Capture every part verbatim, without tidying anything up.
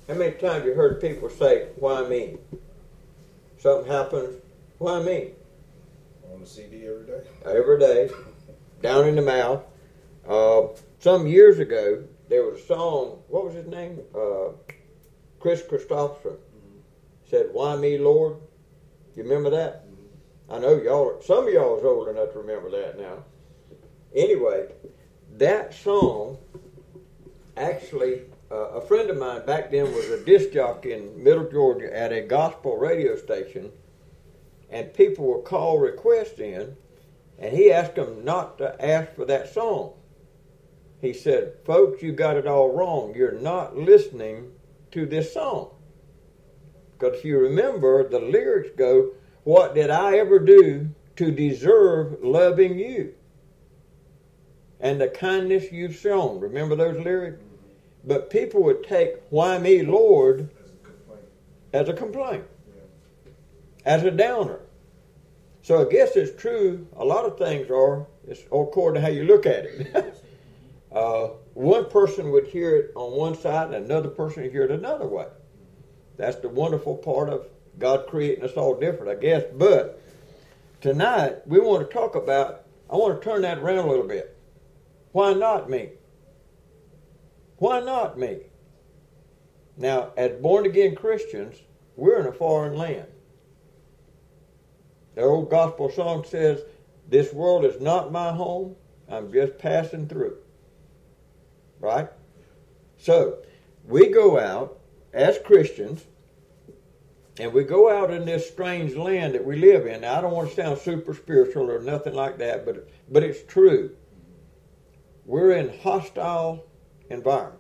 How many times you heard people say, why me? Something happens, why me? On the C D every day? Every day, down in the mouth. Uh, some years ago, there was a song, what was his name? Uh, Chris Christopherson mm-hmm. said, why me, Lord? You remember that? Mm-hmm. I know y'all, some of y'all is old enough to remember that now. Anyway, that song, actually, uh, a friend of mine back then was a disc jockey in Middle Georgia at a gospel radio station, and people would call requests in, and he asked them not to ask for that song. He said, folks, you got it all wrong. You're not listening to this song. Because if you remember, the lyrics go, what did I ever do to deserve loving you? And the kindness you've shown. Remember those lyrics? Mm-hmm. But people would take, why me, Lord, as a complaint. As a, complaint. Yeah. As a downer. So I guess it's true, a lot of things are, it's according to how you look at it. uh, one person would hear it on one side and another person would hear it another way. That's the wonderful part of God creating us all different, I guess. But tonight, we want to talk about, I want to turn that around a little bit. Why not me? Why not me? Now, as born-again Christians, we're in a foreign land. The old gospel song says, this world is not my home, I'm just passing through. Right? So, we go out as Christians, and we go out in this strange land that we live in. Now, I don't want to sound super spiritual or nothing like that, but but it's true. We're in hostile environment.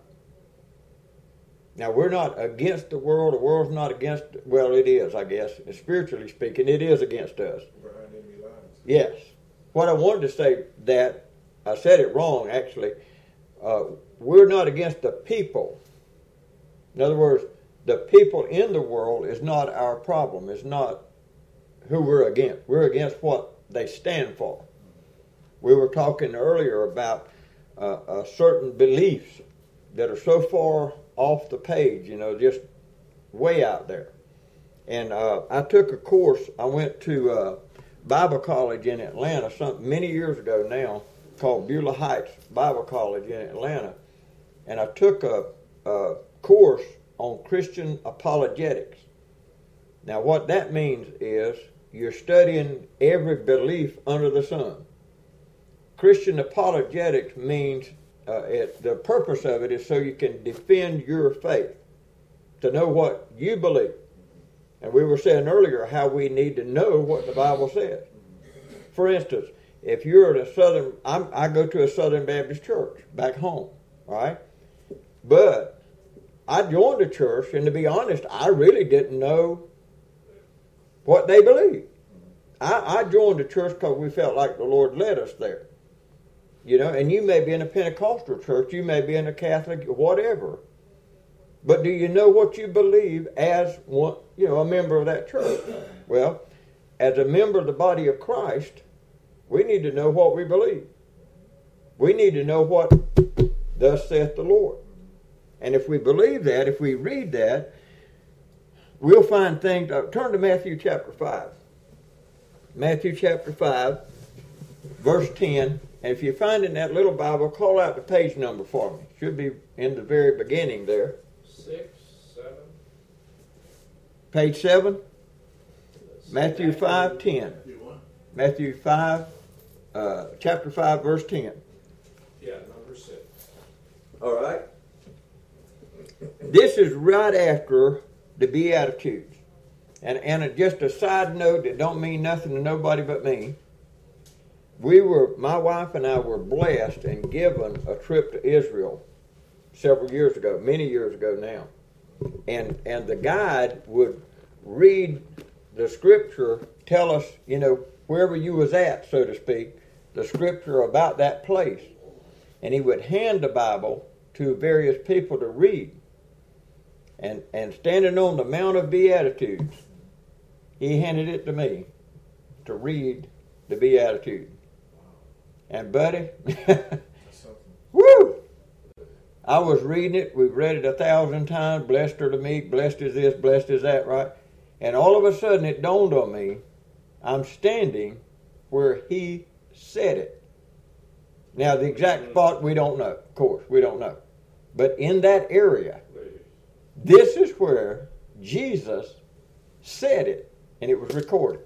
Now, we're not against the world. The world's not against, well, it is, I guess. Spiritually speaking, it is against us. Behind enemy lines. Yes. What I wanted to say that, I said it wrong, actually. Uh, we're not against the people. In other words, the people in the world is not our problem. It's not who we're against. We're against what they stand for. We were talking earlier about uh, uh, certain beliefs that are so far off the page, you know, just way out there. And uh, I took a course. I went to uh, Bible College in Atlanta some, many years ago now, called Beulah Heights Bible College in Atlanta. And I took a, a course on Christian apologetics. Now, what that means is you're studying every belief under the sun. Christian apologetics means uh, it, the purpose of it is so you can defend your faith, to know what you believe. And we were saying earlier how we need to know what the Bible says. For instance, if you're at a Southern, I'm, I go to a Southern Baptist church back home, all right? But I joined the church, and to be honest, I really didn't know what they believed. I, I joined the church because we felt like the Lord led us there. You know, and you may be in a Pentecostal church, you may be in a Catholic, whatever. But do you know what you believe as one, you know, a member of that church? Well, as a member of the body of Christ, we need to know what we believe. We need to know what thus saith the Lord. And if we believe that, if we read that, we'll find things. Uh, turn to Matthew chapter five. Matthew chapter five, verse ten. And if you find in that little Bible, call out the page number for me. It should be in the very beginning there. Six, seven. Page seven. Matthew five, ten. Matthew five, uh, chapter five, verse ten. Yeah, number six. All right. This is right after the Beatitudes. And, and just a side note that don't mean nothing to nobody but me. We were, my wife and I were blessed and given a trip to Israel several years ago, many years ago now. And and the guide would read the scripture, tell us, you know, wherever you was at, so to speak, the scripture about that place. And he would hand the Bible to various people to read. And and standing on the Mount of Beatitudes, he handed it to me to read the Beatitudes. And buddy, woo! I was reading it. We've read it a thousand times. Blessed are the meek. Blessed is this. Blessed is that. Right? And all of a sudden it dawned on me, I'm standing where he said it. Now the exact spot we don't know. Of course, we don't know. But in that area, this is where Jesus said it. And it was recorded.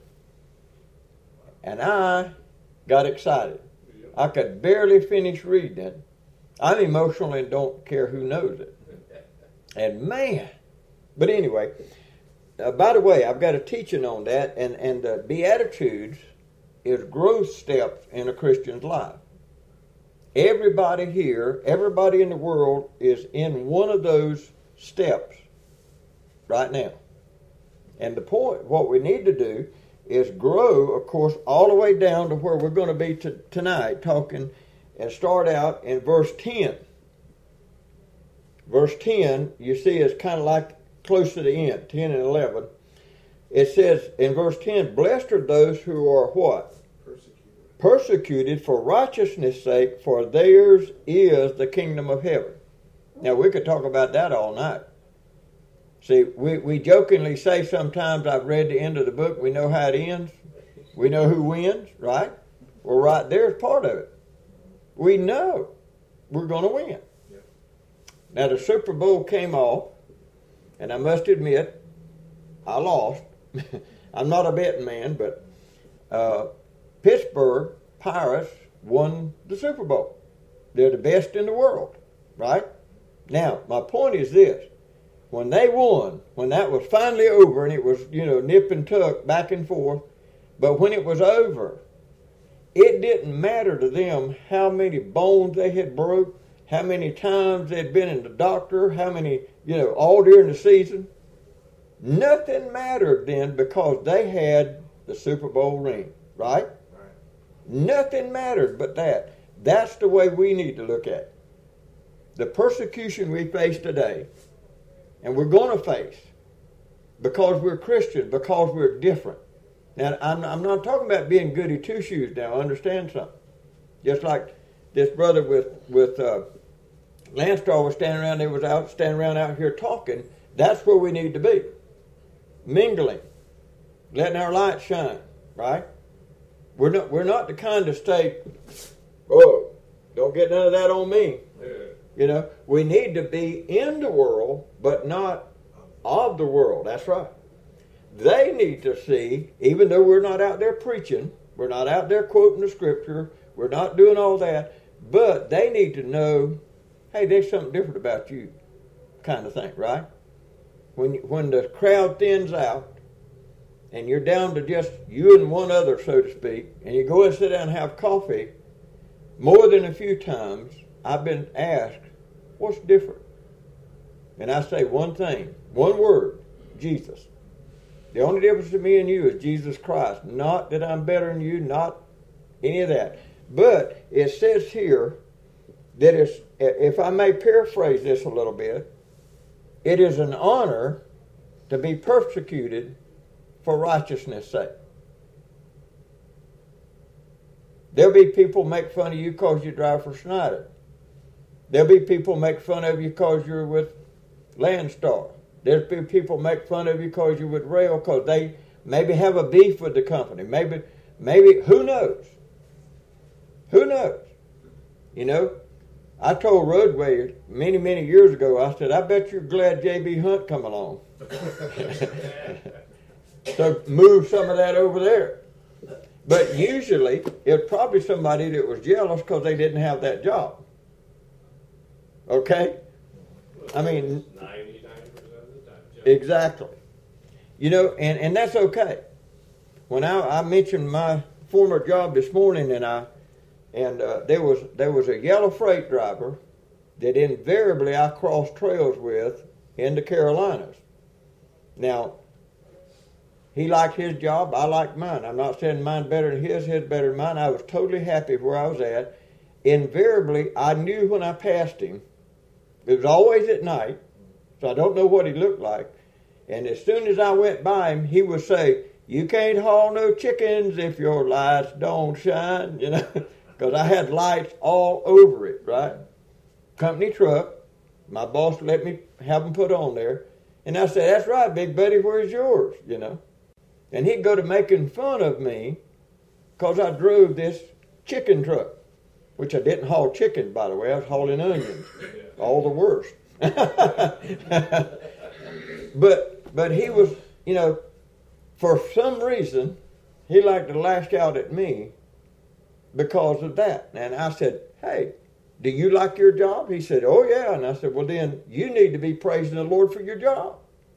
And I got excited. I could barely finish reading it. I'm emotional and don't care who knows it. And man, but anyway, uh, by the way, I've got a teaching on that, and, and the Beatitudes is growth steps in a Christian's life. Everybody here, everybody in the world is in one of those steps right now. And the point, what we need to do is grow, of course, all the way down to where we're going to be t- tonight, talking, and start out in verse ten. Verse ten, you see, is kind of like close to the end, ten and eleven. It says in verse ten, blessed are those who are what? Persecuted. Persecuted for righteousness' sake, for theirs is the kingdom of heaven. Now, we could talk about that all night. See, we, we jokingly say sometimes, I've read the end of the book, we know how it ends. We know who wins, right? Well, right there's part of it. We know we're going to win. Yep. Now, the Super Bowl came off, and I must admit, I lost. I'm not a betting man, but uh, Pittsburgh Pirates won the Super Bowl. They're the best in the world, right? Now, my point is this. When they won, when that was finally over, and it was, you know, nip and tuck, back and forth, but when it was over, it didn't matter to them how many bones they had broke, how many times they'd been in the doctor, how many, you know, all during the season. Nothing mattered then because they had the Super Bowl ring, right? Right. Nothing mattered but that. That's the way we need to look at it. The persecution we face today, and we're going to face, because we're Christians, because we're different. Now, I'm, I'm not talking about being goody two-shoes now. Understand something. Just like this brother with with uh, Landstar was standing around, they was out standing around out here talking. That's where we need to be. Mingling. Letting our light shine, right? We're not, we're not the kind to stay, oh, don't get none of that on me. Yeah. You know, we need to be in the world, but not of the world. That's right. They need to see, even though we're not out there preaching, we're not out there quoting the scripture, we're not doing all that, but they need to know, hey, there's something different about you, kind of thing, right? When when the crowd thins out, and you're down to just you and one other, so to speak, and you go and sit down and have coffee, more than a few times, I've been asked, what's different? And I say one thing, one word, Jesus. The only difference to me and you is Jesus Christ. Not that I'm better than you, not any of that. But it says here that it's, if I may paraphrase this a little bit, it is an honor to be persecuted for righteousness' sake. There'll be people make fun of you because you drive for Schneider. There'll be people make fun of you because you're with Landstar. There'll be people make fun of you because you're with Rail, because they maybe have a beef with the company. Maybe, maybe, who knows? Who knows? You know, I told Roadway many, many years ago, I said, I bet you're glad J B. Hunt come along. So move some of that over there. But usually, it's probably somebody that was jealous because they didn't have that job. Okay? I mean, ninety-nine percent of the time. Jeff. exactly. You know, and, and that's okay. When I, I mentioned my former job this morning, and I and uh, there was there was a yellow freight driver that invariably I crossed trails with in the Carolinas. Now, he liked his job, I liked mine. I'm not saying mine better than his, his better than mine. I was totally happy where I was at. Invariably, I knew when I passed him. It was always at night, so I don't know what he looked like. And as soon as I went by him, he would say, you can't haul no chickens if your lights don't shine, you know, because I had lights all over it, right? Company truck, My boss let me have them put on there. And I said, that's right, Big Buddy, where's yours? You know. And he'd go to making fun of me because I drove this chicken truck, which I didn't haul chicken, by the way. I was hauling onions. All the worst. but but he was, you know, for some reason, he liked to lash out at me because of that. And I said, hey, do you like your job? He said, oh, yeah. And I said, well, then you need to be praising the Lord for your job.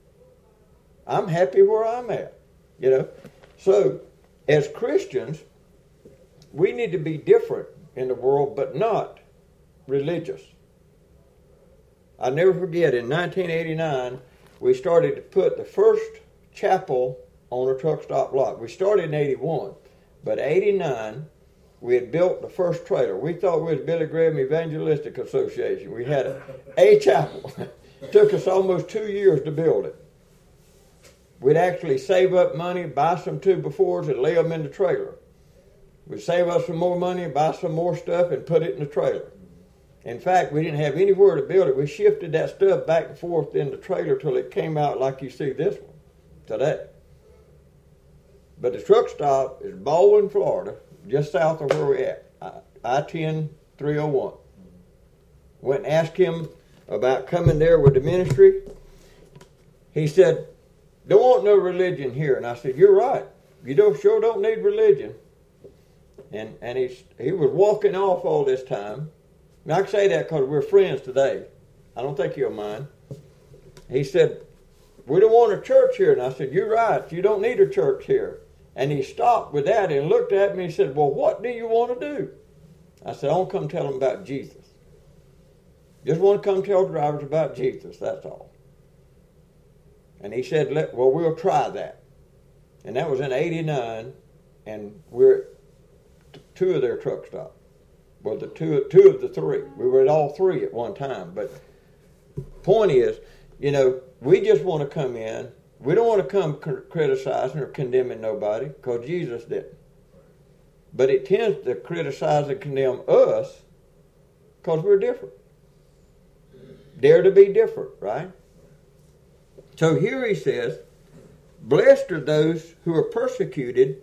I'm happy where I'm at, you know. So, as Christians, we need to be different in the world, but not religious. I'll never forget, in nineteen eighty-nine, we started to put the first chapel on a truck stop lot. We started in eighty-one, but eighty-nine, we had built the first trailer. We thought we was Billy Graham Evangelistic Association. We had a, a chapel. It took us almost two years to build it. We'd actually save up money, buy some two befores, and lay them in the trailer. We'd save up some more money, buy some more stuff, and put it in the trailer. In fact, we didn't have anywhere to build it. We shifted that stuff back and forth in the trailer till it came out like you see this one today. But the truck stop is Baldwin, Florida, just south of where we're at, I ten three oh one. Went and asked him about coming there with the ministry. He said, don't want no religion here. And I said, you're right. You don't sure don't need religion. And and he's, he was walking off all this time. And I can say that because we're friends today. I don't think he'll mind. He said, we don't want a church here. And I said, you're right. You don't need a church here. And he stopped with that and looked at me and said, well, what do you want to do? I said, I want to come tell them about Jesus. Just want to come tell drivers about Jesus, that's all. And he said, Let, well, we'll try that. And that was in eighty-nine, and we're at two of their truck stops. Well, the two, two of the three. We were at all three at one time. But point is, you know, we just want to come in. We don't want to come criticizing or condemning nobody, because Jesus didn't. But it tends to criticize and condemn us because we're different. Dare to be different, right? So here he says, blessed are those who are persecuted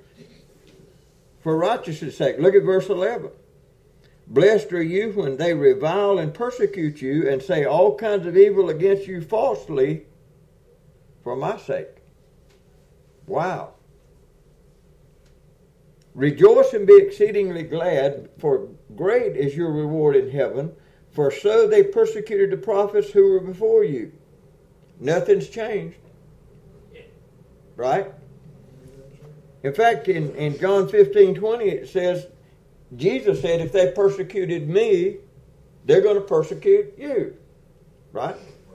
for righteousness' sake. Look at verse eleven. Blessed are you when they revile and persecute you and say all kinds of evil against you falsely for my sake. Wow. Rejoice and be exceedingly glad, for great is your reward in heaven, for so they persecuted the prophets who were before you. Nothing's changed. Right? In fact, in, in John fifteen twenty it says, Jesus said, if they persecuted me, they're going to persecute you. Right?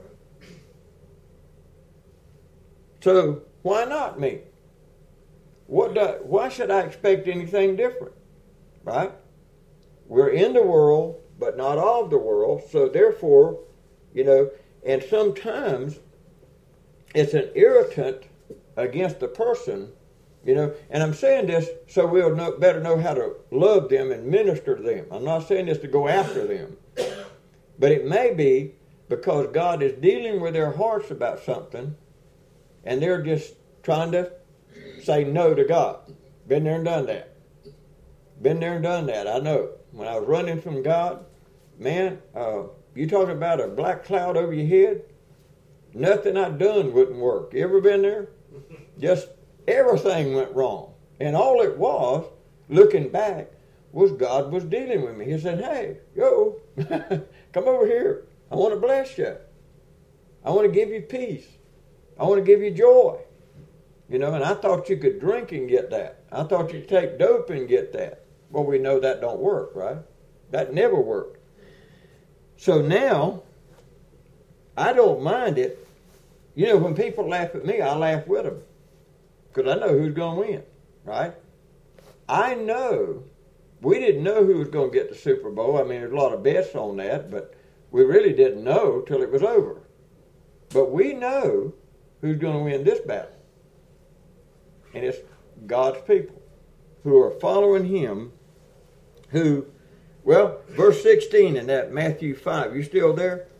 So, why not me? What do, why should I expect anything different? Right? We're in the world, but not of the world. So therefore, you know, and sometimes it's an irritant against the person, you know. And I'm saying this so we'll know, better know how to love them and minister to them. I'm not saying this to go after them. But it may be because God is dealing with their hearts about something, and they're just trying to say no to God. Been there and done that. Been there and done that, I know. When I was running from God, man, uh, you talking about a black cloud over your head? Nothing I'd done wouldn't work. You ever been there? Just everything went wrong. And all it was, looking back, was God was dealing with me. He said, hey, yo, come over here. I want to bless you. I want to give you peace. I want to give you joy. You know, and I thought you could drink and get that. I thought you could take dope and get that. Well, we know that don't work, right? That never worked. So now, I don't mind it. You know, when people laugh at me, I laugh with them. Because I know who's going to win, right? I know, we didn't know who was going to get the Super Bowl. I mean, there's a lot of bets on that, but we really didn't know till it was over. But we know who's going to win this battle. And it's God's people who are following him, who, well, verse sixteen in that Matthew five, you still there?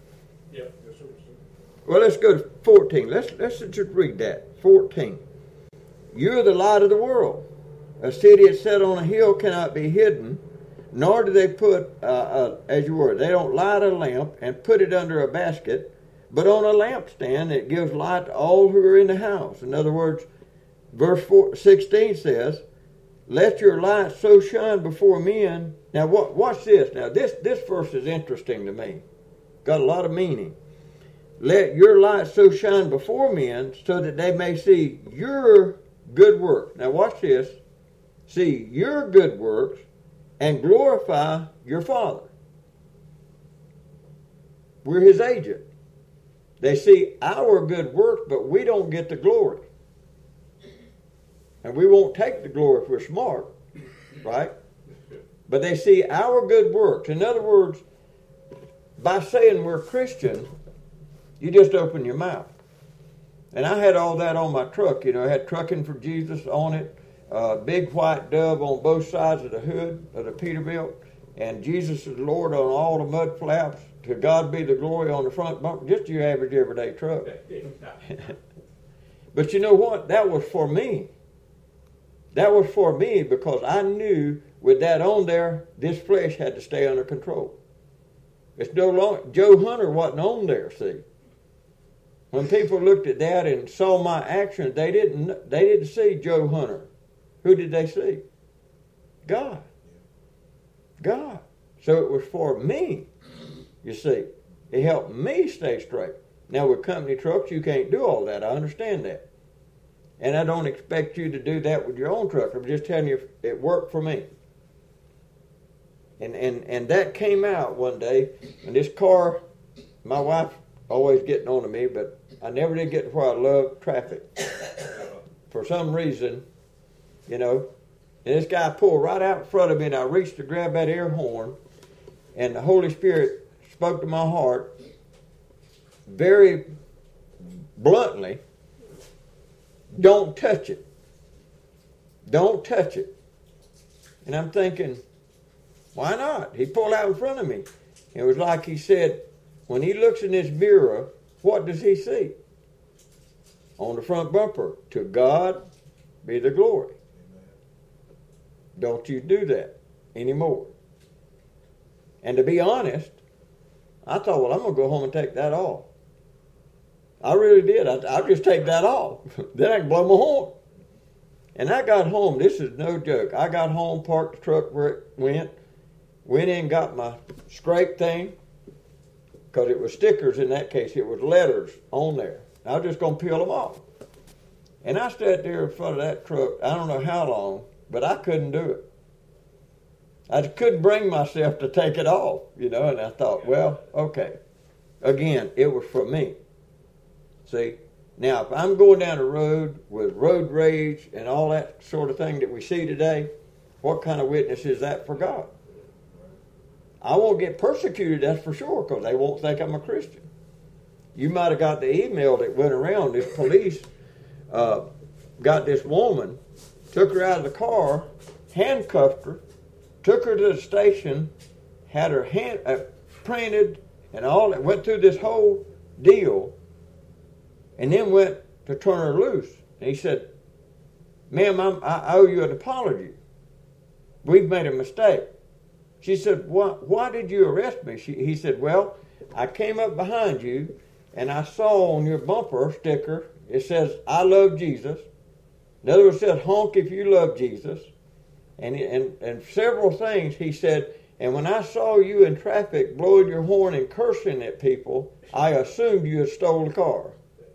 Yep. Yes, sir. Well, let's go to fourteen. Let's, let's just read that. fourteen. You're the light of the world. A city that's set on a hill cannot be hidden, nor do they put, uh, uh, as you were, they don't light a lamp and put it under a basket, but on a lampstand that gives light to all who are in the house. In other words, verse four, sixteen says, let your light so shine before men. Now, what, watch this. Now, this, this verse is interesting to me. Got a lot of meaning. Let your light so shine before men so that they may see your good works. Now, watch this. See your good works and glorify your Father. We're His agent. They see our good works, but we don't get the glory. And we won't take the glory if we're smart, right? But they see our good works. In other words, by saying we're Christian, you just open your mouth. And I had all that on my truck. You know, I had Trucking for Jesus on it. Uh, big white dove on both sides of the hood of the Peterbilt, and Jesus is Lord on all the mud flaps. To God be the glory on the front bumper. Just your average everyday truck. But you know what? That was for me. That was for me because I knew with that on there, this flesh had to stay under control. It's no longer, Joe Hunter wasn't on there, see. When people looked at that and saw my actions, they didn't, they didn't see Joe Hunter. Who did they see? God. God. So it was for me, you see. It helped me stay straight. Now with company trucks, you can't do all that. I understand that. And I don't expect you to do that with your own truck. I'm just telling you it worked for me. And and, and that came out one day. And this car, my wife always getting on to me, but I never did get to where I love traffic. For some reason, you know, and this guy pulled right out in front of me, and I reached to grab that air horn, and the Holy Spirit spoke to my heart very bluntly, don't touch it. Don't touch it. And I'm thinking, why not? He pulled out in front of me. It was like he said, when he looks in this mirror, what does he see? On the front bumper, to God be the glory. Don't you do that anymore. And to be honest, I thought, well, I'm going to go home and take that off. I really did. I, I'll just take that off. Then I can blow my horn. And I got home. This is no joke. I got home, parked the truck where it went, went in, got my scrape thing, because it was stickers in that case. It was letters on there. I was just going to peel them off. And I sat there in front of that truck, I don't know how long, but I couldn't do it. I just couldn't bring myself to take it off, you know, and I thought, well, okay. Again, it was for me. See, now if I'm going down the road with road rage and all that sort of thing that we see today, what kind of witness is that for God? I won't get persecuted, that's for sure, because they won't think I'm a Christian. You might have got the email that went around. This police uh, got this woman, took her out of the car, handcuffed her, took her to the station, had her hand uh, printed and all that, went through this whole deal, and then went to turn her loose. And he said, ma'am, I'm, I owe you an apology. We've made a mistake. She said, why, why did you arrest me? She, he said, well, I came up behind you, and I saw on your bumper sticker, it says, I love Jesus. In other words, it said, honk if you love Jesus. And, and, and several things, he said, and when I saw you in traffic blowing your horn and cursing at people, I assumed you had stolen the car.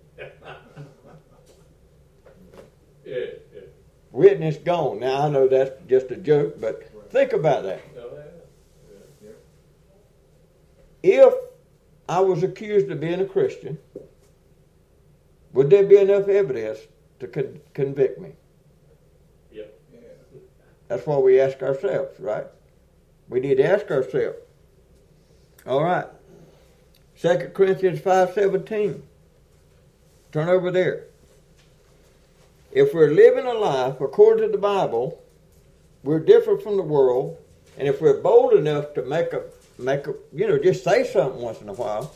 Yeah, yeah. Witness gone. Now, I know that's just a joke, but think about that. Oh, yeah. Yeah. If I was accused of being a Christian, would there be enough evidence to con- convict me? Yep. Yeah. That's what we ask ourselves, right? We need to ask ourselves. All right. Second Corinthians five seventeen. Turn over there. If we're living a life according to the Bible, we're different from the world, and if we're bold enough to make a, make a, you know, just say something once in a while,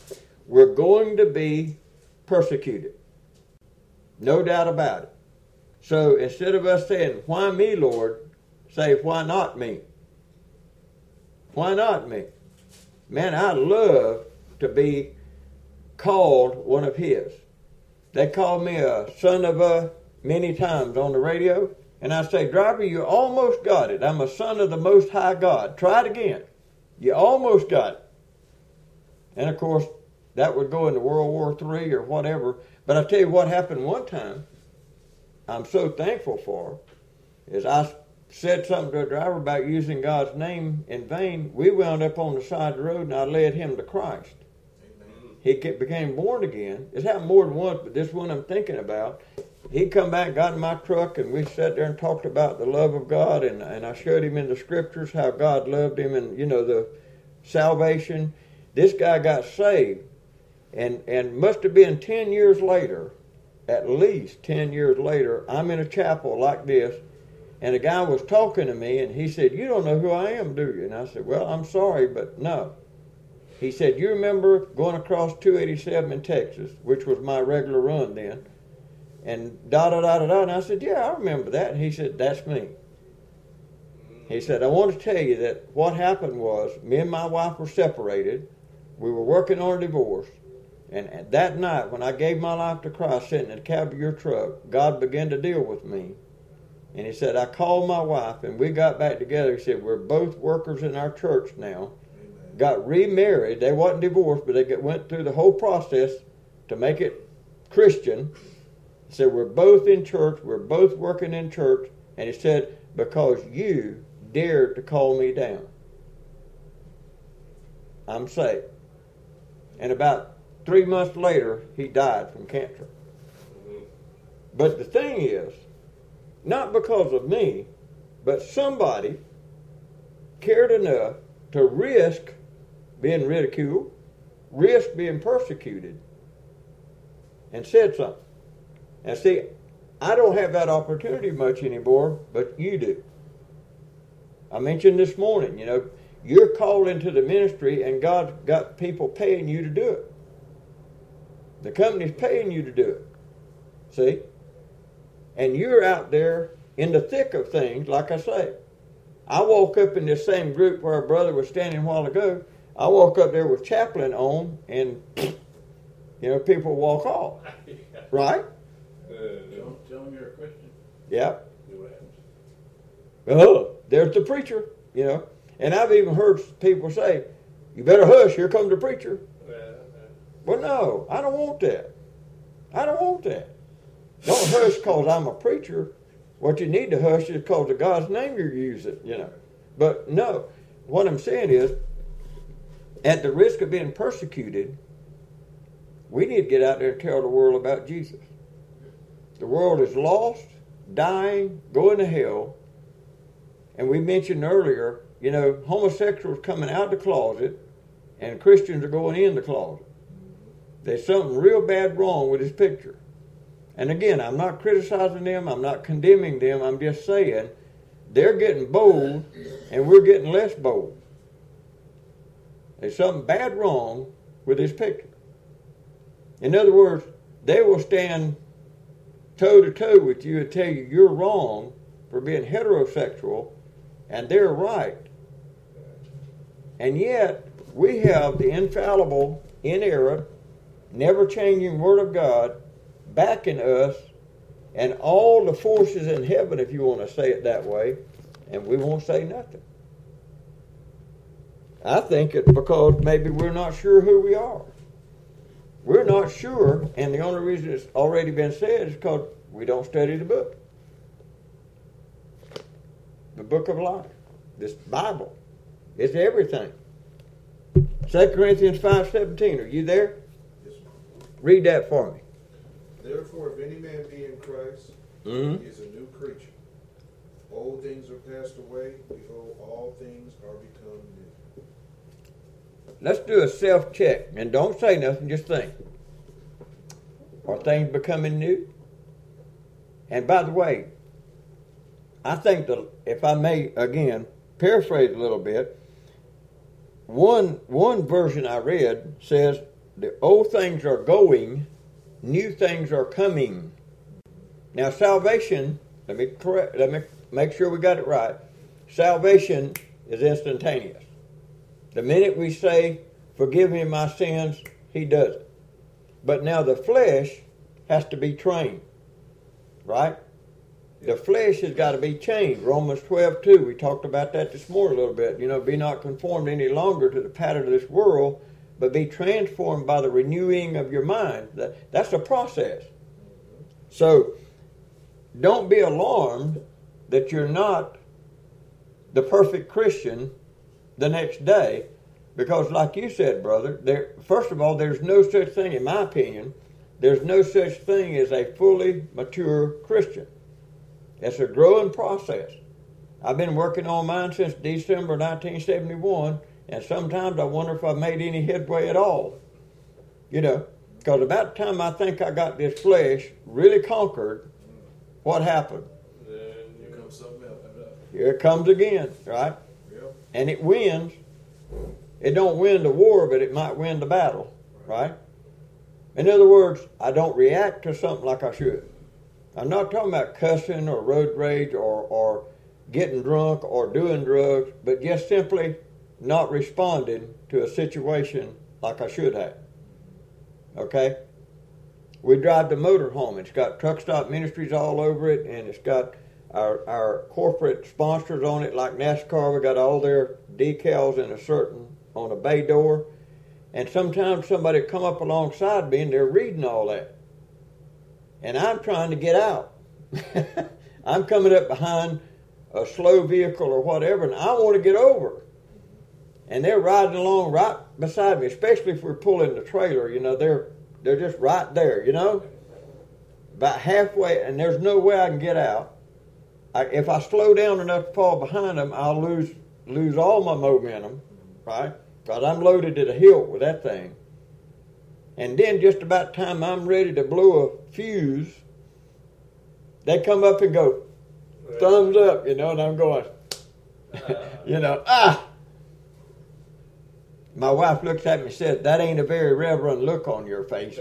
we're going to be persecuted. No doubt about it. So instead of us saying, why me, Lord, say, why not me? Why not me? Man, I'd love to be called one of his. They called me a son of a many times on the radio, and I say, driver, you almost got it. I'm a son of the Most High God. Try it again. You almost got it. And of course, that would go into World War Three or whatever. But I tell you what happened one time, I'm so thankful for, is I said something to a driver about using God's name in vain. We wound up on the side of the road, and I led him to Christ. Amen. He became born again. It's happened more than once, but this one I'm thinking about. He come back, got in my truck, and we sat there and talked about the love of God, and, and I showed him in the scriptures how God loved him and, you know, the salvation. This guy got saved, and, and must have been ten years later, at least ten years later, I'm in a chapel like this, and a guy was talking to me, and he said, you don't know who I am, do you? And I said, well, I'm sorry, but no. He said, you remember going across two eighty-seven in Texas, which was my regular run then, and da-da-da-da-da, and I said, yeah, I remember that. And he said, that's me. He said, I want to tell you that what happened was, me and my wife were separated. We were working on a divorce. And that night, when I gave my life to Christ, sitting in the cab of your truck, God began to deal with me. And he said, I called my wife, and we got back together. He said, we're both workers in our church now. Amen. Got remarried. They wasn't divorced, but they got, went through the whole process to make it Christian. He said, we're both in church. We're both working in church. And he said, because you dared to call me down, I'm saved. And about three months later, he died from cancer. But the thing is, not because of me, but somebody cared enough to risk being ridiculed, risk being persecuted, and said something. And see, I don't have that opportunity much anymore, but you do. I mentioned this morning, you know, you're called into the ministry and God's got people paying you to do it. The company's paying you to do it. See? And you're out there in the thick of things, like I say. I woke up in this same group where our brother was standing a while ago. I woke up there with chaplain on, and, you know, people walk off. Right? Uh, tell, tell them you're a Christian. Yeah. See what happens. Oh, there's the preacher, you know. And I've even heard people say, you better hush, here comes the preacher. Uh, uh, Well, no, I don't want that. I don't want that. Don't hush because I'm a preacher. What you need to hush is because of God's name you're using, you know. But no, what I'm saying is, at the risk of being persecuted, we need to get out there and tell the world about Jesus. The world is lost, dying, going to hell. And we mentioned earlier, you know, homosexuals coming out of the closet and Christians are going in the closet. There's something real bad wrong with this picture. And again, I'm not criticizing them. I'm not condemning them. I'm just saying they're getting bold and we're getting less bold. There's something bad wrong with this picture. In other words, they will stand toe-to-toe with you and tell you you're wrong for being heterosexual and they're right. And yet, we have the infallible, inerrant, never-changing Word of God backing us and all the forces in heaven, if you want to say it that way, and we won't say nothing. I think it's because maybe we're not sure who we are. We're not sure, and the only reason it's already been said is because we don't study the book. The book of life. This Bible. It's everything. Second Corinthians five seventeen. Are you there? Yes, sir. Read that for me. Therefore, if any man be in Christ, Mm-hmm. he is a new creature. Old things are passed away. Behold, all things are become new. Let's do a self-check. And don't say nothing, just think. Are things becoming new? And by the way, I think that if I may, again, paraphrase a little bit, one, one version I read says, the old things are going, new things are coming. Now salvation, let me correct, let me make sure we got it right. Salvation is instantaneous. The minute we say, forgive me my sins, he does it. But now the flesh has to be trained. Right? The flesh has got to be changed. Romans twelve two, we talked about that this morning a little bit. You know, be not conformed any longer to the pattern of this world, but be transformed by the renewing of your mind. That, that's a process. So, don't be alarmed that you're not the perfect Christian the next day, because like you said, brother, there, first of all, there's no such thing, in my opinion, there's no such thing as a fully mature Christian. It's a growing process. I've been working on mine since December nineteen seventy-one, and sometimes I wonder if I've made any headway at all. You know, because about the time I think I got this flesh really conquered, what happened? Then Here comes something else. Here it comes again, right? Yep. And it wins. It don't win the war, but it might win the battle, right? In other words, I don't react to something like I should. I'm not talking about cussing or road rage or, or getting drunk or doing drugs, but just simply not responding to a situation like I should have. Okay? We drive the motorhome. It's got Truck Stop Ministries all over it, and it's got our, our corporate sponsors on it like NASCAR. We got all their decals in a certain, on a bay door. And sometimes somebody come up alongside me and they're reading all that. And I'm trying to get out. I'm coming up behind a slow vehicle or whatever, and I want to get over. And they're riding along right beside me, especially if we're pulling the trailer. You know, they're they're just right there, you know, about halfway, and there's no way I can get out. I, if I slow down enough to fall behind them, I'll lose lose all my momentum, right? Because I'm loaded to the hilt with that thing. And then just about the time I'm ready to blow a fuse, they come up and go, thumbs up, you know, and I'm going, you know, ah! My wife looks at me and says, that ain't a very reverent look on your face.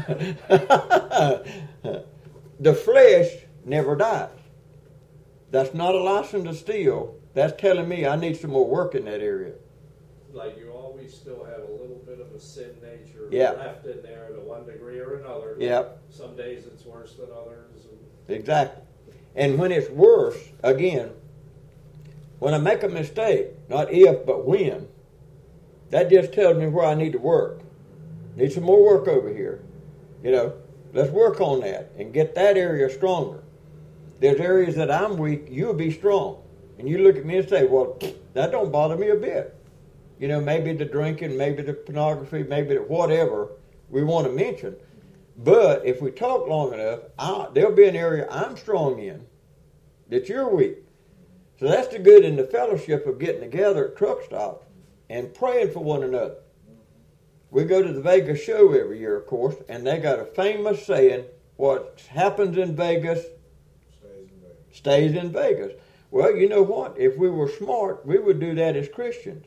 The flesh never dies. That's not a license to steal. That's telling me I need some more work in that area. like you always still have a little bit of a sin nature Yeah. left in there to one degree or another. Yep. Some days it's worse than others. And Exactly. And when it's worse, again, when I make a mistake, not if, but when, that just tells me where I need to work. Need some more work over here. You know, let's work on that and get that area stronger. There's areas that I'm weak, you'll be strong. And you look at me and say, well, that don't bother me a bit. You know, maybe the drinking, maybe the pornography, maybe the whatever we want to mention. But if we talk long enough, I, there'll be an area I'm strong in that you're weak. So that's the good in the fellowship of getting together at truck stops and praying for one another. We go to the Vegas show every year, of course, and they got a famous saying, what happens in Vegas Stays in Vegas. stays in Vegas. Well, you know what? If we were smart, we would do that as Christians.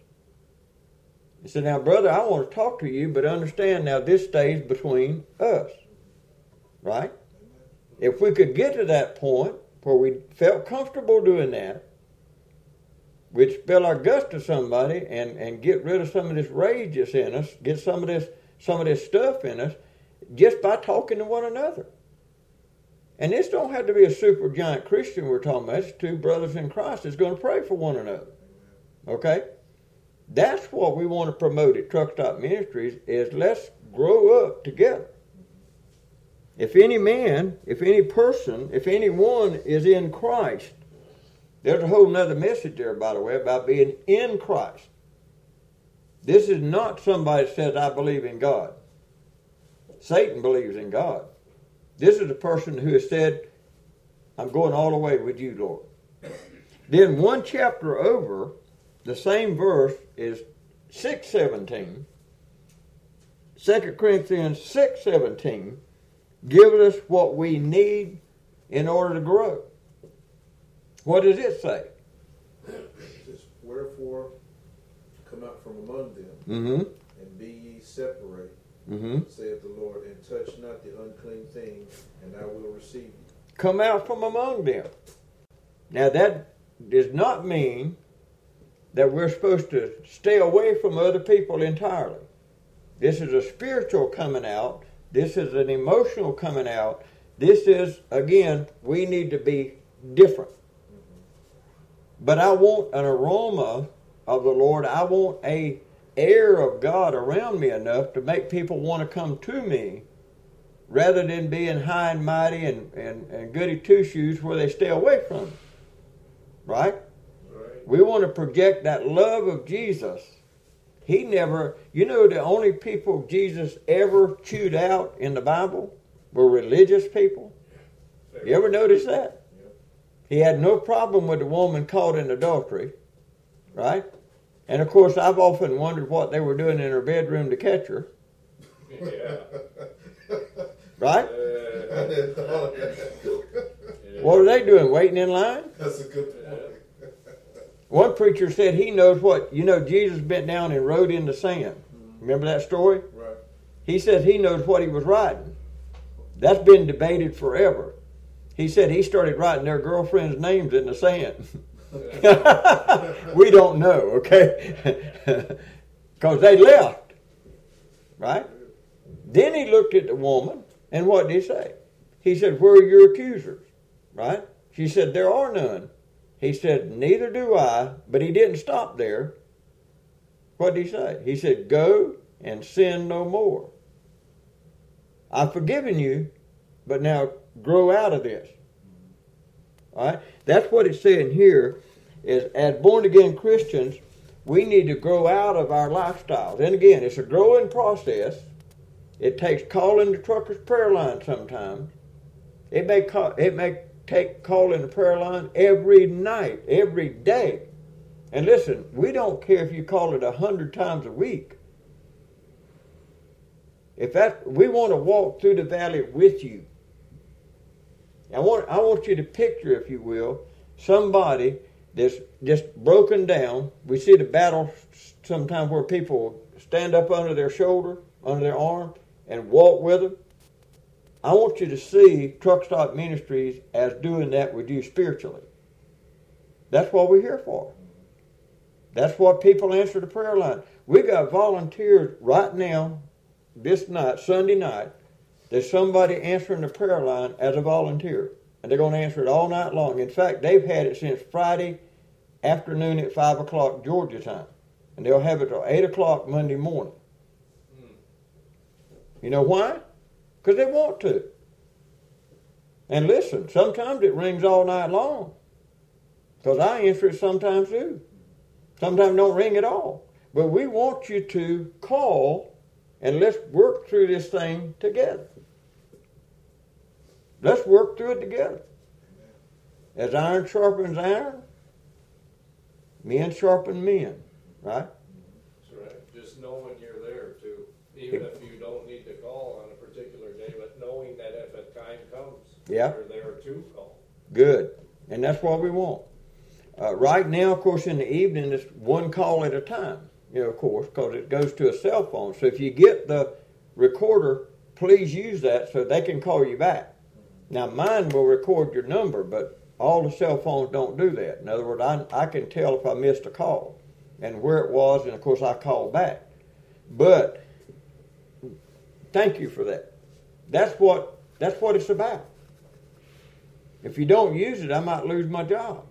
He said, now, brother, I want to talk to you, but understand now this stays between us. Right? If we could get to that point where we felt comfortable doing that, we'd spill our guts to somebody and, and get rid of some of this rage that's in us, get some of this some of this stuff in us, just by talking to one another. And this don't have to be a super giant Christian we're talking about. It's two brothers in Christ that's going to pray for one another. Okay? That's what we want to promote at Truck Stop Ministries is let's grow up together. If any man, if any person, if anyone is in Christ, there's a whole nother message there, by the way, about being in Christ. This is not somebody that says, I believe in God. Satan believes in God. This is a person who has said, I'm going all the way with you, Lord. Then one chapter over, the same verse is six seventeen. Second Corinthians six seventeen gives us what we need in order to grow. What does it say? It says, wherefore come out from among them, Mm-hmm. and be ye separate, Mm-hmm. saith the Lord, and touch not the unclean thing, and I will receive you. Come out from among them. Now that does not mean that we're supposed to stay away from other people entirely. This is a spiritual coming out. This is an emotional coming out. This is, again, we need to be different. But I want an aroma of the Lord. I want a air of God around me enough to make people want to come to me, rather than being high and mighty and, and, and goody two-shoes where they stay away from me. Right? Right. We want to project that love of Jesus. He never, you know, the only people Jesus ever chewed out in the Bible were religious people. You ever notice that? Yep. He had no problem with the woman caught in adultery, right? And of course, I've often wondered what they were doing in her bedroom to catch her, Yeah. right? Uh, I didn't thought of that. yeah. What are they doing, waiting in line? That's a good point. One preacher said he knows what, you know, Jesus bent down and wrote in the sand. Remember that story? Right. He said he knows what he was writing. That's been debated forever. He said he started writing their girlfriends' names in the sand. We don't know, okay? Because they left, right? Then he looked at the woman, and what did he say? He said, where are your accusers, right? She said, there are none. He said, neither do I, but he didn't stop there. What did he say? He said, go and sin no more. I've forgiven you, but now grow out of this. All right? That's what it's saying here, is as born-again Christians, we need to grow out of our lifestyles. And again, it's a growing process. It takes calling the Truckers Prayer Line sometimes. It may call, it may take calling the prayer line every night, every day. And listen, we don't care if you call it a hundred times a week. If that, we want to walk through the valley with you. I want, I want you to picture, if you will, somebody that's just broken down. We see the battle sometimes where people stand up under their shoulder, under their arm, and walk with them. I want you to see Truck Stop Ministries as doing that with you spiritually. That's what we're here for. That's what people answer the prayer line. We got volunteers right now, this night, Sunday night, there's somebody answering the prayer line as a volunteer. And they're going to answer it all night long. In fact, they've had it since Friday afternoon at five o'clock Georgia time. And they'll have it till eight o'clock Monday morning. You know why? Because they want to. And listen, sometimes it rings all night long. Because I answer it sometimes too. Sometimes don't ring at all. But we want you to call and let's work through this thing together. Let's work through it together. As iron sharpens iron, men sharpen men. Right? That's right. Just knowing you're there too. Even if you don't need to call on a particular day, but knowing that if a time comes, Yeah. you're there to call. Good. And that's what we want. Uh, right now, of course, in the evening, it's one call at a time, you know, of course, because it goes to a cell phone. So if you get the recorder, please use that so they can call you back. Now, mine will record your number, but all the cell phones don't do that. In other words, I, I can tell if I missed a call and where it was, and, of course, I call back. But thank you for that. That's what that's what it's about. If you don't use it, I might lose my job.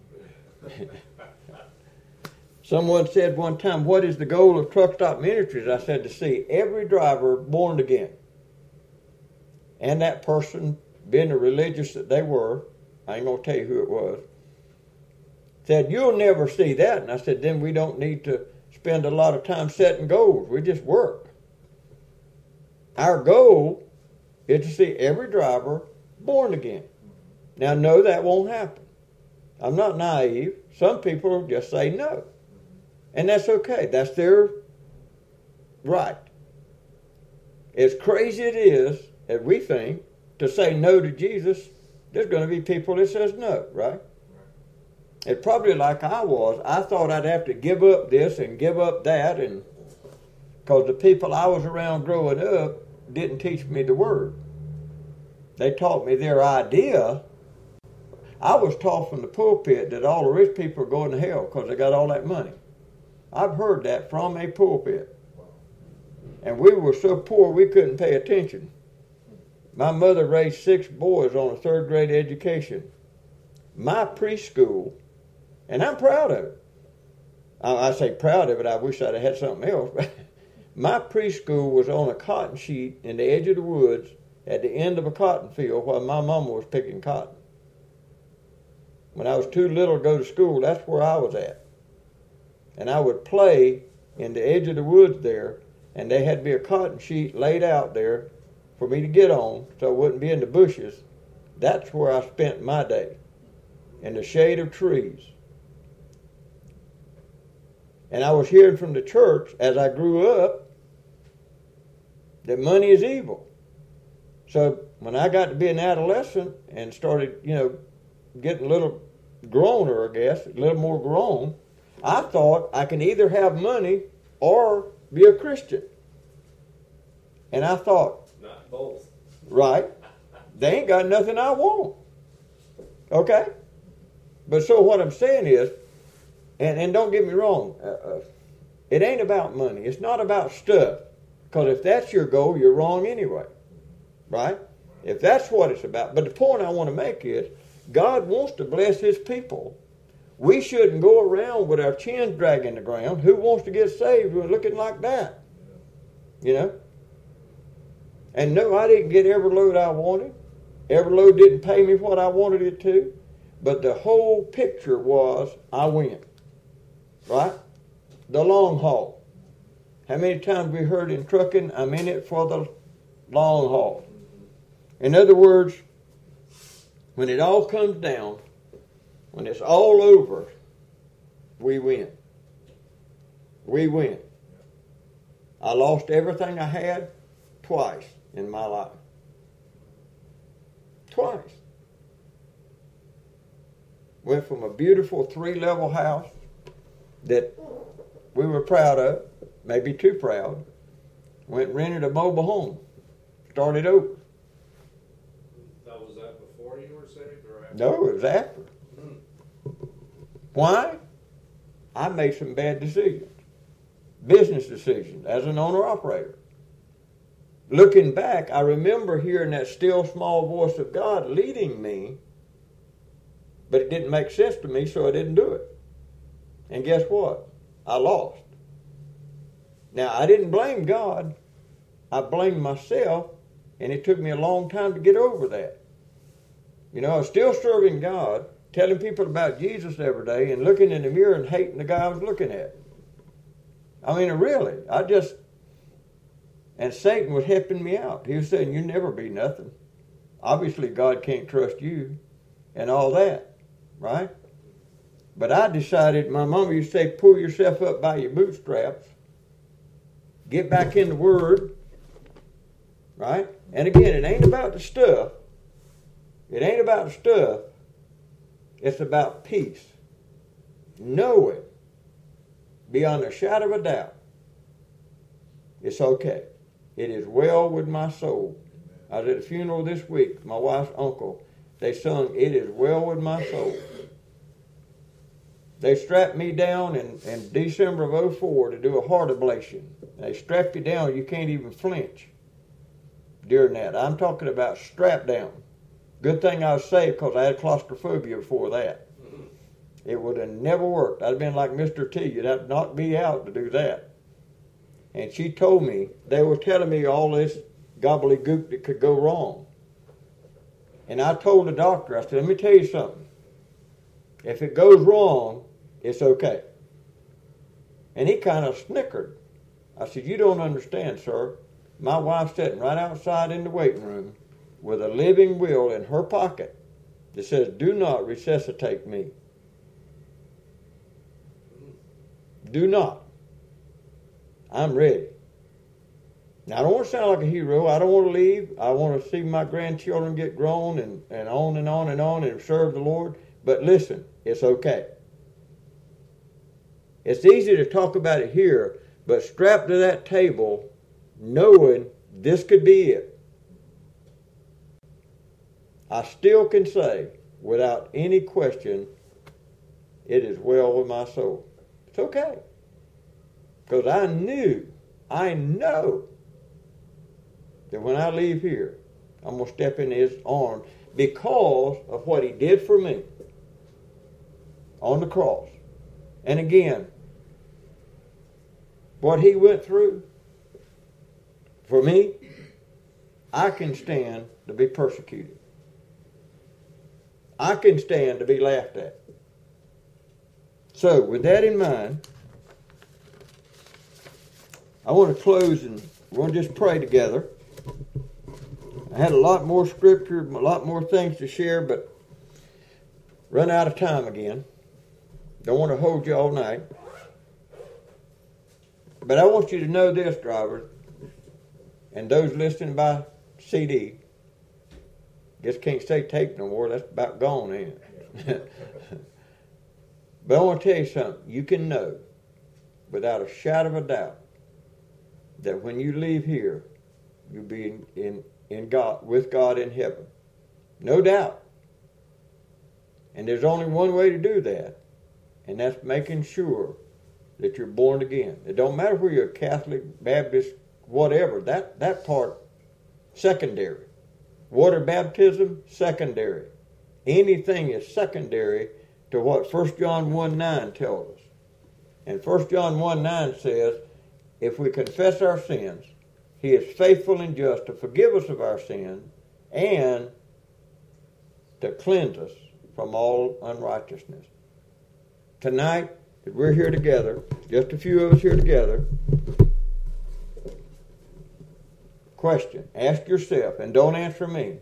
Someone said one time, what is the goal of Truck Stop Ministries? I said, to see every driver born again. And that person, being the religious that they were, I ain't going to tell you who it was, said, you'll never see that. And I said, then we don't need to spend a lot of time setting goals. We just work. Our goal is to see every driver born again. Now, no, that won't happen. I'm not naive. Some people just say no. And that's okay. That's their right. As crazy it is, as we think, to say no to Jesus, there's going to be people that says no, right? It's probably like I was. I thought I'd have to give up this and give up that and Because the people I was around growing up didn't teach me the Word. They taught me their idea. I was taught from the pulpit that all the rich people are going to hell because they got all that money. I've heard that from a pulpit. And we were so poor we couldn't pay attention. My mother raised six boys on a third grade education. My preschool, and I'm proud of it. I, I say proud of it, I wish I'd have had something else. My preschool was on a cotton sheet in the edge of the woods at the end of a cotton field while my mama was picking cotton. When I was too little to go to school, that's where I was at. And I would play in the edge of the woods there, and there had to be a cotton sheet laid out there for me to get on so I wouldn't be in the bushes. That's where I spent my day, in the shade of trees. And I was hearing from the church as I grew up that money is evil. So when I got to be an adolescent and started, you know, getting a little growner, I guess, a little more grown, I thought I can either have money or be a Christian. And I thought, Not both. right, they ain't got nothing I want. Okay? But so what I'm saying is, and, and don't get me wrong, uh, uh, it ain't about money. It's not about stuff. Because if that's your goal, you're wrong anyway. Right? If that's what it's about. But the point I want to make is, God wants to bless His people. We shouldn't go around with our chins dragging the ground. Who wants to get saved when looking like that? You know? And no, I didn't get every load I wanted. Every load didn't pay me what I wanted it to. But the whole picture was, I win. Right? The long haul. How many times we heard in trucking, I'm in it for the long haul. In other words, when it all comes down, when it's all over, we win. We win. I lost everything I had twice in my life. Twice. Went from a beautiful three-level house that we were proud of, maybe too proud. Went and rented a mobile home. Started over. Now, was that before you were saved or after? No, it was after. Why? I made some bad decisions. Business decisions as an owner-operator. Looking back, I remember hearing that still small voice of God leading me, but it didn't make sense to me, so I didn't do it. And guess what? I lost. Now, I didn't blame God. I blamed myself, and it took me a long time to get over that. You know, I was still serving God, telling people about Jesus every day, and looking in the mirror and hating the guy I was looking at. I mean, really, I just... And Satan was helping me out. He was saying, you'll never be nothing. Obviously, God can't trust you, and all that, right? But I decided, my mama used to say, pull yourself up by your bootstraps. Get back in the Word, right? And again, it ain't about the stuff. It ain't about the stuff. It's about peace. Know it beyond a shadow of a doubt. It's okay. It is well with my soul. I was at a funeral this week. My wife's uncle. They sung, It Is Well With My Soul. They strapped me down in, in December of oh four to do a heart ablation. They strap you down, you can't even flinch during that. I'm talking about strapped down. Good thing I was saved because I had claustrophobia before that. It would have never worked. I'd have been like Mister T. You'd have to knock me out to do that. And she told me, they were telling me all this gobbledygook that could go wrong. And I told the doctor, I said, let me tell you something. If it goes wrong, it's okay. And he kind of snickered. I said, you don't understand, sir. My wife's sitting right outside in the waiting room with a living will in her pocket that says, do not resuscitate me. Do not. I'm ready. Now, I don't want to sound like a hero. I don't want to leave. I want to see my grandchildren get grown and, and on and on and on and serve the Lord. But listen, it's okay. It's easy to talk about it here, but strapped to that table knowing this could be it, I still can say without any question, it is well with my soul. It's okay. Because I knew, I know that when I leave here, I'm going to step in his arms because of what he did for me on the cross. And again, what he went through for me, I can stand to be persecuted. I can stand to be laughed at. So, with that in mind, I want to close and we're going to just pray together. I had a lot more scripture, a lot more things to share, but run out of time again. Don't want to hold you all night. But I want you to know this, drivers, and those listening by C D. Guess can't say tape no more. That's about gone, ain't it? But I want to tell you something. You can know, without a shadow of a doubt, that when you leave here, you'll be in, in, in God, with God in heaven. No doubt. And there's only one way to do that, and that's making sure that you're born again. It don't matter whether you're a Catholic, Baptist, whatever. That, that part, secondary. Water baptism, secondary. Anything is secondary to what First John one nine tells us. And First John one nine says, if we confess our sins, he is faithful and just to forgive us of our sins and to cleanse us from all unrighteousness. Tonight, if we're here together, just a few of us here together, question, ask yourself, and don't answer me.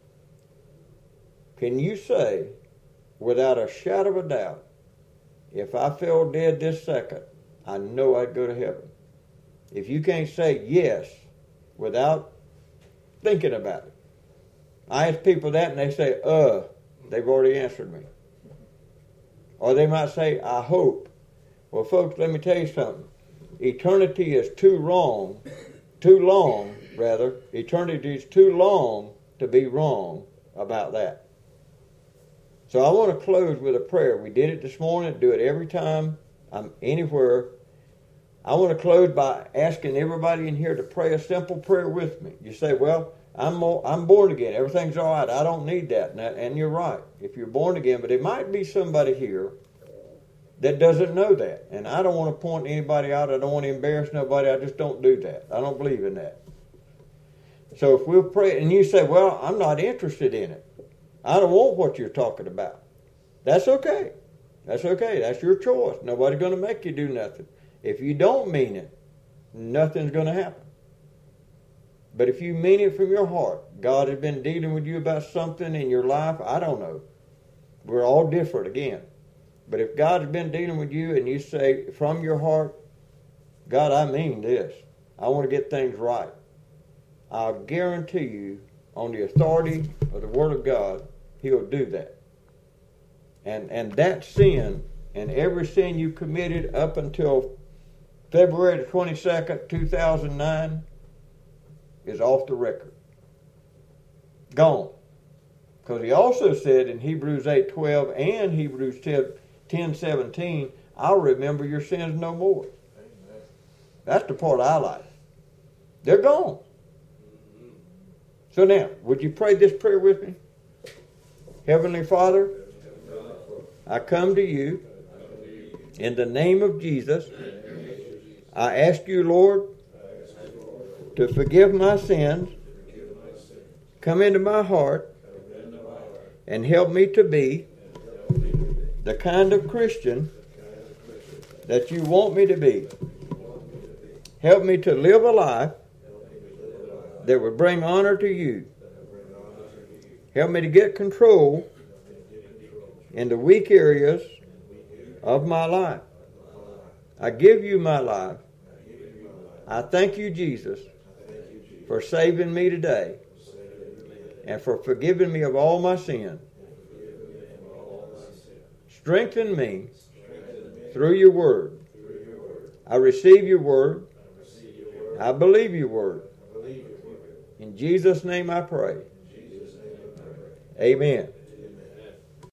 Can you say, without a shadow of a doubt, if I fell dead this second, I know I'd go to heaven? If you can't say yes without thinking about it. I ask people that and they say, uh, they've already answered me. Or they might say, I hope. Well, folks, let me tell you something. Eternity is too wrong, too long, rather. Eternity is too long to be wrong about that. So I want to close with a prayer. We did it this morning, do it every time I'm anywhere. I want to close by asking everybody in here to pray a simple prayer with me. You say, well, I'm more, I'm born again. Everything's all right. I don't need that. And, that. and you're right, if you're born again. But there might be somebody here that doesn't know that. And I don't want to point anybody out. I don't want to embarrass nobody. I just don't do that. I don't believe in that. So if we'll pray, and you say, well, I'm not interested in it. I don't want what you're talking about. That's okay. That's okay. That's your choice. Nobody's going to make you do nothing. If you don't mean it, nothing's going to happen. But if you mean it from your heart, God has been dealing with you about something in your life, I don't know. We're all different again. But if God has been dealing with you and you say from your heart, God, I mean this. I want to get things right. I'll guarantee you, on the authority of the Word of God, He'll do that. And and that sin, and every sin you committed up until February the twenty-second, two thousand nine, is off the record. Gone. Because He also said in Hebrews eight twelve and Hebrews ten seventeen, I'll remember your sins no more. Amen. That's the part I like. They're gone. So now, would you pray this prayer with me? Heavenly Father, I come to you in the name of Jesus. I ask you, Lord, to forgive my sins, come into my heart, and help me to be the kind of Christian that you want me to be. Help me to live a life that would bring honor to you. Help me to get control in the weak areas of my life. I give you my life. I thank you, Jesus, for saving me today and for forgiving me of all my sin. Strengthen me through your word. I receive your word. I receive your word. I believe your word. I believe your word. In Jesus' name I pray. In Jesus' name I pray. Amen.